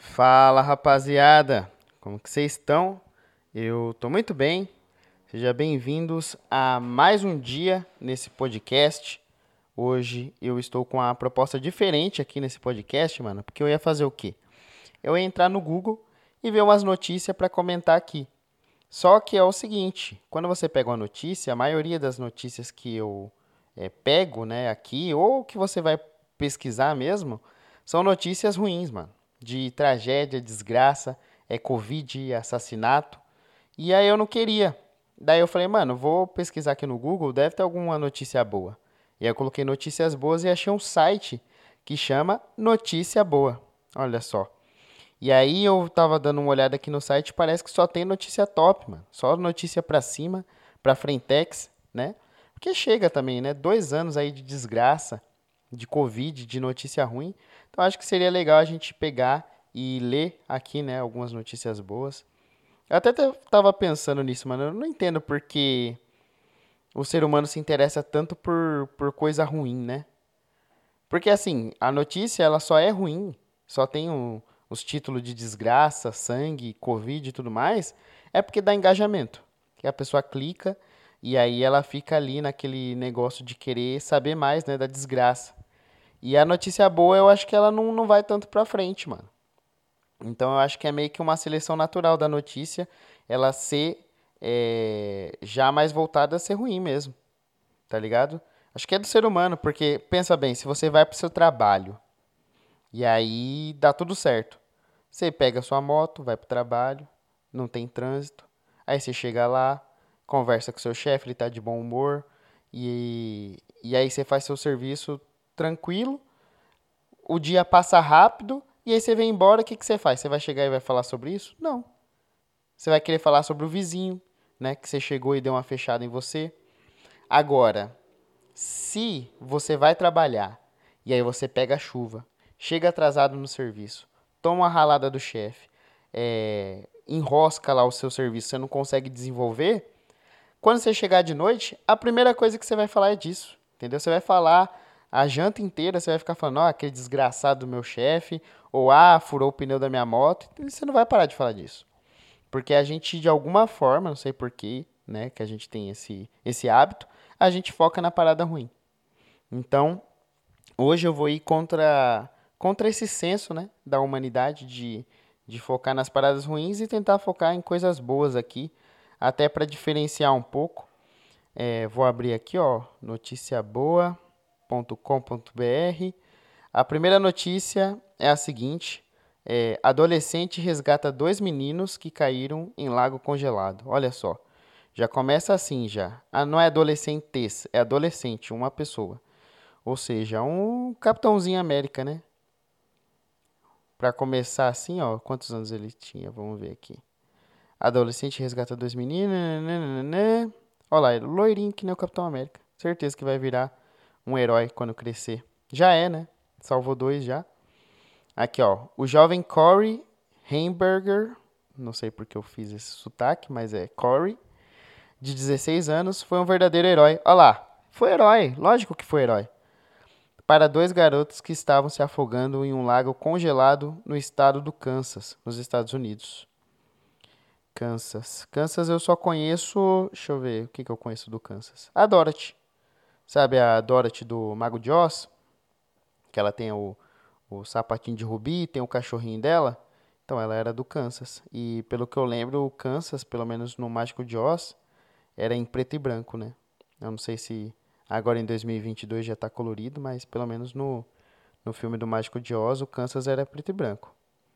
Fala, rapaziada. Como que vocês estão? Eu tô muito bem. Sejam bem-vindos a mais um dia nesse podcast. Hoje eu estou com uma proposta diferente aqui nesse podcast, mano, porque eu ia fazer o quê? Eu ia entrar no Google e ver umas notícias para comentar aqui. Só que é o seguinte, quando você pega uma notícia, a maioria das notícias que eu pego, né, aqui, ou que você vai pesquisar mesmo, são notícias ruins, mano. De tragédia, desgraça, Covid, assassinato. E aí eu não queria. Daí eu falei, mano, vou pesquisar aqui no Google, deve ter alguma notícia boa. E aí eu coloquei notícias boas e achei um site que chama Notícia Boa. Olha só. E aí eu tava dando uma olhada aqui no site, parece que só tem notícia top, mano. Só notícia pra cima, pra frentex, né? Porque chega também, né? 2 anos aí de desgraça, de Covid, de notícia ruim. Então acho que seria legal a gente pegar e ler aqui, né? Algumas notícias boas. Eu até tava pensando nisso, mano. Eu não entendo porque o ser humano se interessa tanto por coisa ruim, né? Porque assim, a notícia ela só é ruim, só tem os títulos de desgraça, sangue, Covid e tudo mais, é porque dá engajamento. Que a pessoa clica e aí ela fica ali naquele negócio de querer saber mais, né, da desgraça. E a notícia boa, eu acho que ela não vai tanto pra frente, mano. Então eu acho que é meio que uma seleção natural da notícia, ela ser já mais voltada a ser ruim mesmo, tá ligado? Acho que é do ser humano, porque pensa bem, se você vai pro seu trabalho e aí dá tudo certo. Você pega a sua moto, vai pro trabalho, não tem trânsito. Aí você chega lá, conversa com seu chefe, ele tá de bom humor. E aí você faz seu serviço tranquilo. O dia passa rápido. E aí você vem embora, o que você faz? Você vai chegar e vai falar sobre isso? Não. Você vai querer falar sobre o vizinho, né? Que você chegou e deu uma fechada em você. Agora, se você vai trabalhar e aí você pega a chuva, chega atrasado no serviço, toma uma ralada do chefe, enrosca lá o seu serviço, você não consegue desenvolver, quando você chegar de noite, a primeira coisa que você vai falar é disso, entendeu? Você vai falar a janta inteira, você vai ficar falando, ó, aquele desgraçado do meu chefe, ou furou o pneu da minha moto, e você não vai parar de falar disso. Porque a gente, de alguma forma, não sei porquê, né, que a gente tem esse hábito, a gente foca na parada ruim. Então, hoje eu vou ir contra esse senso, né, da humanidade de focar nas paradas ruins e tentar focar em coisas boas aqui, até para diferenciar um pouco. Vou abrir aqui, ó, noticiaboa.com.br. A primeira notícia é a seguinte: adolescente resgata dois meninos que caíram em lago congelado. Olha só, já começa assim já. Não é adolescentes, é adolescente, uma pessoa. Ou seja, um Capitãozinho América, né? Pra começar assim, ó, quantos anos ele tinha? Vamos ver aqui. Adolescente resgata dois meninos. Nananana. Olha lá, ele loirinho que nem o Capitão América. Certeza que vai virar um herói quando crescer. Já é, né? Salvou dois já. Aqui, ó. O jovem Corey Hamburger, não sei porque eu fiz esse sotaque, mas é Corey, de 16 anos, foi um verdadeiro herói. Olha lá, foi herói, lógico que foi herói. Para dois garotos que estavam se afogando em um lago congelado no estado do Kansas, nos Estados Unidos. Kansas. Kansas eu só conheço. Deixa eu ver o que eu conheço do Kansas. A Dorothy. Sabe a Dorothy do Mago de Oz? Que ela tem o sapatinho de rubi, tem o cachorrinho dela. Então ela era do Kansas. E pelo que eu lembro, o Kansas, pelo menos no Mágico de Oz, era em preto e branco, né? Eu não sei se agora em 2022 já tá colorido, mas pelo menos no filme do Mágico de Oz, o Kansas era preto e branco.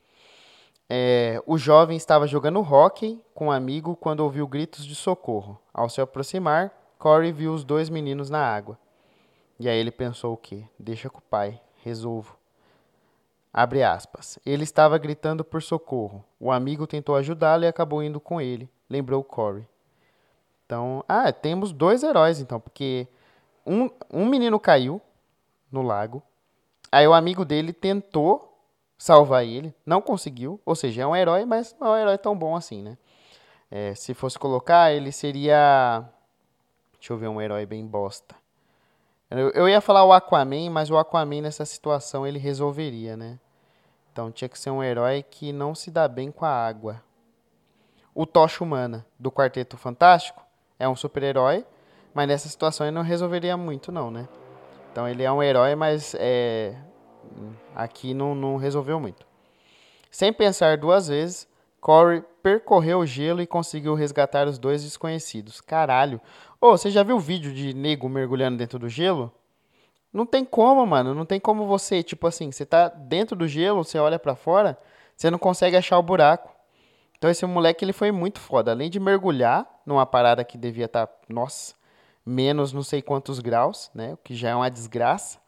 O jovem estava jogando hóquei com um amigo quando ouviu gritos de socorro. Ao se aproximar, Corey viu os dois meninos na água. E aí ele pensou o quê? Deixa com o pai, resolvo. Abre aspas. Ele estava gritando por socorro. O amigo tentou ajudá-lo e acabou indo com ele, lembrou Corey. Então, temos dois heróis então, porque um menino caiu no lago, aí o amigo dele tentou salvar ele, não conseguiu, ou seja, é um herói, mas não é um herói tão bom assim, né? Se fosse colocar, ele seria, deixa eu ver, um herói bem bosta. Eu ia falar o Aquaman, mas o Aquaman nessa situação ele resolveria, né? Então tinha que ser um herói que não se dá bem com a água. O Tocha Humana, do Quarteto Fantástico, é um super-herói, mas nessa situação ele não resolveria muito, não, né? Então ele é um herói, mas aqui não resolveu muito. Sem pensar duas vezes, Corey percorreu o gelo e conseguiu resgatar os dois desconhecidos. Caralho. Ô, você já viu o vídeo de nego mergulhando dentro do gelo? Não tem como, mano. Não tem como você, tipo assim, você tá dentro do gelo, você olha pra fora, você não consegue achar o buraco. Então esse moleque, ele foi muito foda. Além de mergulhar numa parada que devia estar, nossa, menos não sei quantos graus, né? O que já é uma desgraça.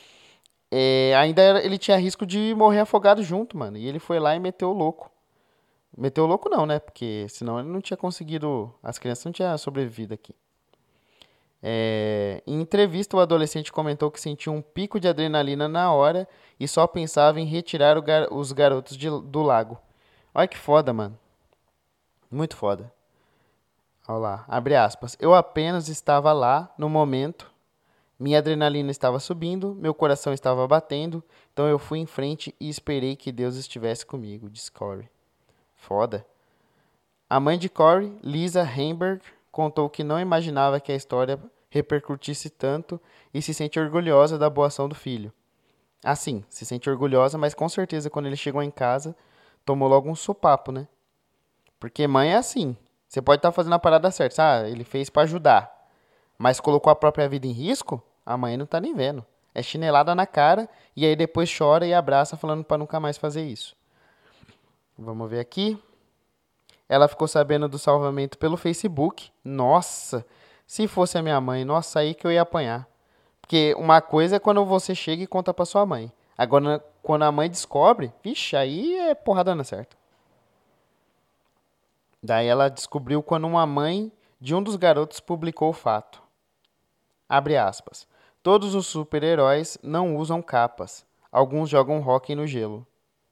Ele tinha risco de morrer afogado junto, mano. E ele foi lá e meteu o louco. Meteu o louco não, né? Porque senão ele não tinha conseguido... As crianças não tinham sobrevivido aqui. Em entrevista, o adolescente comentou que sentiu um pico de adrenalina na hora e só pensava em retirar os garotos do lago. Olha que foda, mano. Muito foda. Olha lá, abre aspas. Eu apenas estava lá no momento. Minha adrenalina estava subindo, meu coração estava batendo, então eu fui em frente e esperei que Deus estivesse comigo, disse Corey. Foda. A mãe de Corey, Lisa Heimberg, contou que não imaginava que a história repercutisse tanto e se sente orgulhosa da boa ação do filho. Assim, se sente orgulhosa, mas com certeza quando ele chegou em casa, tomou logo um sopapo, né? Porque mãe é assim. Você pode estar fazendo a parada certa. Ah, ele fez pra ajudar. Mas colocou a própria vida em risco? A mãe não tá nem vendo. É chinelada na cara e aí depois chora e abraça falando pra nunca mais fazer isso. Vamos ver aqui. Ela ficou sabendo do salvamento pelo Facebook. Nossa, se fosse a minha mãe, nossa, aí que eu ia apanhar. Porque uma coisa é quando você chega e conta pra sua mãe. Agora, quando a mãe descobre, vixe, aí é porrada na certa. Daí ela descobriu quando uma mãe de um dos garotos publicou o fato. Abre aspas. Todos os super-heróis não usam capas. Alguns jogam hóquei no gelo.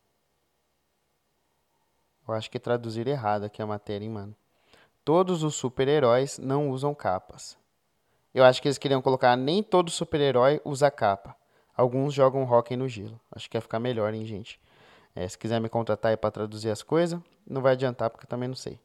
Eu acho que traduziram errado aqui a matéria, hein, mano. Todos os super-heróis não usam capas. Eu acho que eles queriam colocar nem todo super-herói usa capa. Alguns jogam hóquei no gelo. Acho que ia ficar melhor, hein, gente. Se quiser me contratar aí pra traduzir as coisas, não vai adiantar porque eu também não sei.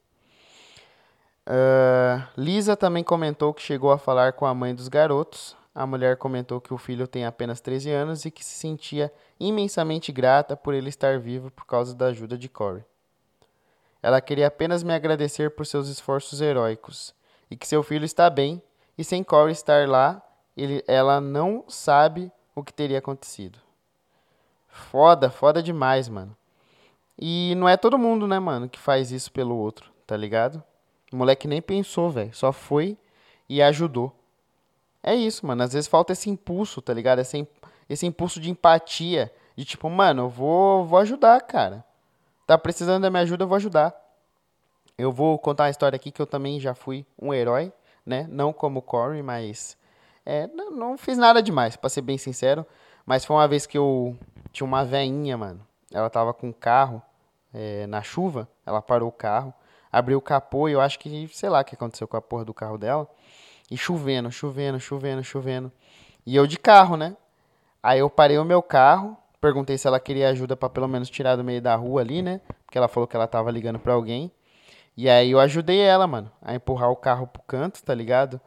Lisa também comentou que chegou a falar com a mãe dos garotos. A mulher comentou que o filho tem apenas 13 anos e que se sentia imensamente grata por ele estar vivo por causa da ajuda de Corey. Ela queria apenas me agradecer por seus esforços heróicos e que seu filho está bem e sem Corey estar lá, ela não sabe o que teria acontecido. Foda, foda demais, mano. E não é todo mundo, né, mano, que faz isso pelo outro, tá ligado? O moleque nem pensou, velho. Só foi e ajudou. É isso, mano. Às vezes falta esse impulso, tá ligado? Esse impulso de empatia. De tipo, mano, eu vou ajudar, cara. Tá precisando da minha ajuda, eu vou ajudar. Eu vou contar uma história aqui que eu também já fui um herói, né? Não como o Corey, mas... não fiz nada demais, pra ser bem sincero. Mas foi uma vez que eu tinha uma veinha, mano. Ela tava com o carro na chuva. Ela parou o carro. Abriu o capô e eu acho que, sei lá o que aconteceu com a porra do carro dela. E chovendo, chovendo, chovendo, chovendo. E eu de carro, né? Aí eu parei o meu carro, perguntei se ela queria ajuda pra pelo menos tirar do meio da rua ali, né? Porque ela falou que ela tava ligando pra alguém. E aí eu ajudei ela, mano, a empurrar o carro pro canto, tá ligado?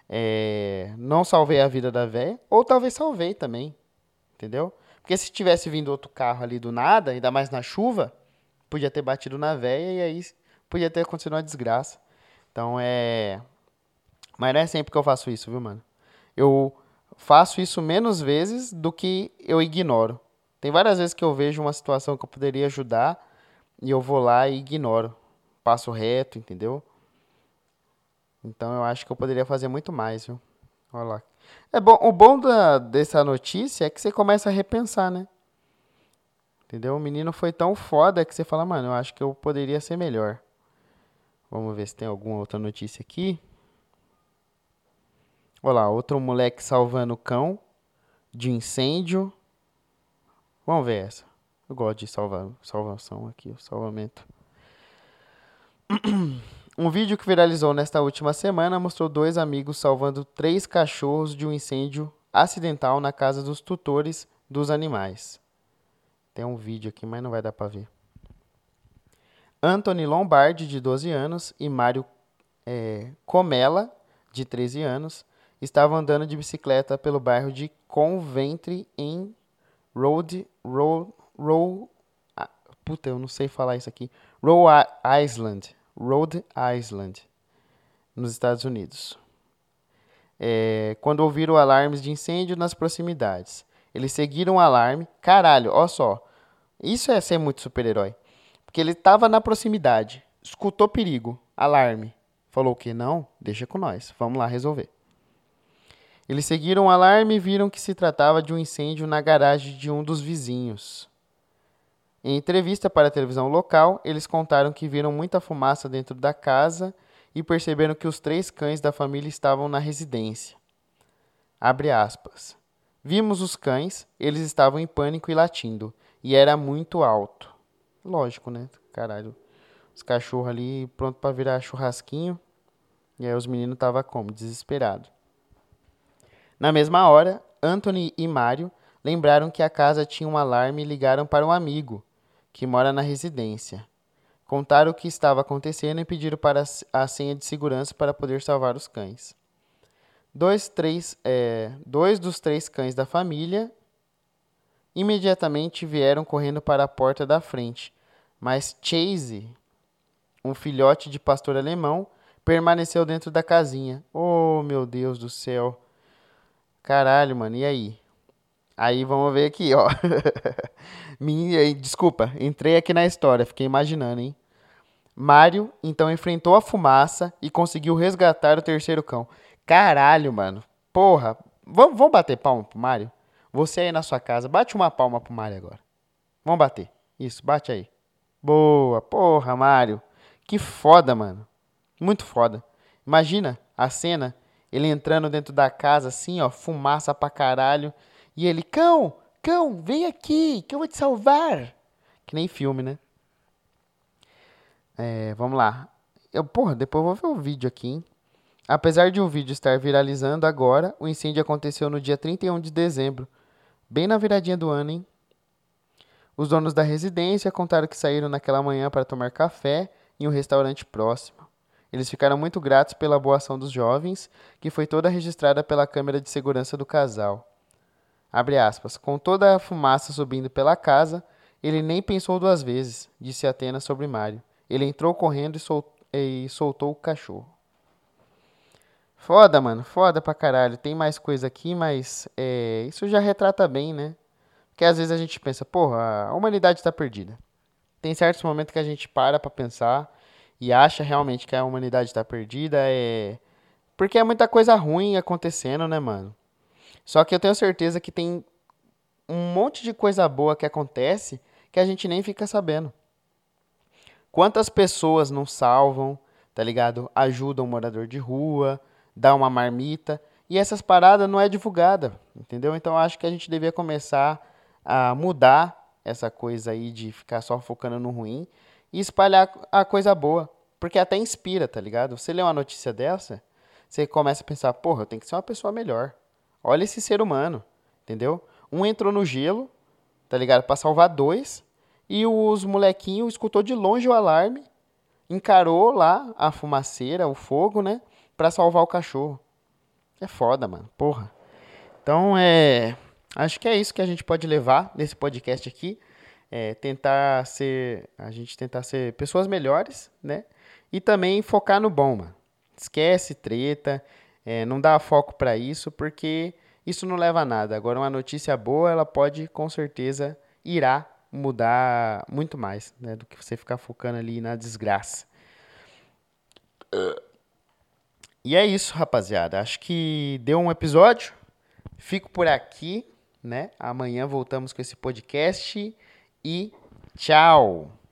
Não salvei a vida da véia, ou talvez salvei também, entendeu? Porque se tivesse vindo outro carro ali do nada, ainda mais na chuva, podia ter batido na véia e aí podia ter acontecido uma desgraça. Então Mas não é sempre que eu faço isso, viu, mano? Eu faço isso menos vezes do que eu ignoro. Tem várias vezes que eu vejo uma situação que eu poderia ajudar e eu vou lá e ignoro. Passo reto, entendeu? Então eu acho que eu poderia fazer muito mais, viu? Olha lá. O bom dessa notícia é que você começa a repensar, né? Entendeu? O menino foi tão foda que você fala, mano, eu acho que eu poderia ser melhor. Vamos ver se tem alguma outra notícia aqui. Olha lá, outro moleque salvando o cão de incêndio. Vamos ver essa. Eu gosto de salvação aqui, o salvamento. Um vídeo que viralizou nesta última semana mostrou dois amigos salvando 3 cachorros de um incêndio acidental na casa dos tutores dos animais. Tem um vídeo aqui, mas não vai dar pra ver. Anthony Lombardi, de 12 anos, e Mário Comella, de 13 anos, estavam andando de bicicleta pelo bairro de Coventry, em puta, eu não sei falar isso aqui. Rhode Island, nos Estados Unidos. Quando ouviram alarmes de incêndio nas proximidades. Eles seguiram o alarme. Caralho, ó só. Isso é ser muito super-herói. Porque ele estava na proximidade, escutou perigo, alarme. Falou o quê? Não, deixa com nós, vamos lá resolver. Eles seguiram o alarme e viram que se tratava de um incêndio na garagem de um dos vizinhos. Em entrevista para a televisão local, eles contaram que viram muita fumaça dentro da casa e perceberam que os 3 cães da família estavam na residência. Abre aspas. Vimos os cães, eles estavam em pânico e latindo, e era muito alto. Lógico, né? Caralho. Os cachorros ali pronto para virar churrasquinho. E aí os meninos estavam como? Desesperados. Na mesma hora, Anthony e Mário lembraram que a casa tinha um alarme e ligaram para um amigo, que mora na residência. Contaram o que estava acontecendo e pediram para a senha de segurança para poder salvar os cães. Dois dos 3 cães da família imediatamente vieram correndo para a porta da frente, mas Chase, um filhote de pastor alemão, permaneceu dentro da casinha. Oh, meu Deus do céu. Caralho, mano, e aí? Aí vamos ver aqui, ó. Desculpa, entrei aqui na história, fiquei imaginando, hein? Mário então enfrentou a fumaça e conseguiu resgatar o 3º cão. Caralho, mano. Porra. Vamos bater palma pro Mário? Você aí na sua casa, bate uma palma pro Mário agora. Vamos bater. Isso, bate aí. Boa. Porra, Mário. Que foda, mano. Muito foda. Imagina a cena, ele entrando dentro da casa assim, ó, fumaça pra caralho. E ele, cão, vem aqui, que eu vou te salvar. Que nem filme, né? Vamos lá. Depois eu vou ver o vídeo aqui, hein? Apesar de o vídeo estar viralizando agora, o incêndio aconteceu no dia 31 de dezembro, bem na viradinha do ano, hein? Os donos da residência contaram que saíram naquela manhã para tomar café em um restaurante próximo. Eles ficaram muito gratos pela boa ação dos jovens, que foi toda registrada pela câmera de segurança do casal. Abre aspas. Com toda a fumaça subindo pela casa, ele nem pensou 2 vezes, disse Atena sobre Mário. Ele entrou correndo e soltou o cachorro. Foda, mano. Foda pra caralho. Tem mais coisa aqui, mas isso já retrata bem, né? Porque às vezes a gente pensa, porra, a humanidade tá perdida. Tem certos momentos que a gente para pra pensar e acha realmente que a humanidade tá perdida. Porque é muita coisa ruim acontecendo, né, mano? Só que eu tenho certeza que tem um monte de coisa boa que acontece que a gente nem fica sabendo. Quantas pessoas não salvam, tá ligado? Ajudam um morador de rua, dá uma marmita. E essas paradas não é divulgada, entendeu? Então eu acho que a gente devia começar a mudar essa coisa aí de ficar só focando no ruim e espalhar a coisa boa. Porque até inspira, tá ligado? Você lê uma notícia dessa, você começa a pensar, porra, eu tenho que ser uma pessoa melhor. Olha esse ser humano, entendeu? Um entrou no gelo, tá ligado? Pra salvar 2. E os molequinhos escutou de longe o alarme, encarou lá a fumaceira, o fogo, né? Pra salvar o cachorro. É foda, mano. Porra. Então, acho que é isso que a gente pode levar nesse podcast aqui. A gente tentar ser pessoas melhores, né? E também focar no bom, mano. Esquece treta, não dá foco pra isso, porque isso não leva a nada. Agora, uma notícia boa, ela pode, com certeza, irá mudar muito mais, né? Do que você ficar focando ali na desgraça. E é isso, rapaziada. Acho que deu um episódio. Fico por aqui, né? Amanhã voltamos com esse podcast e tchau!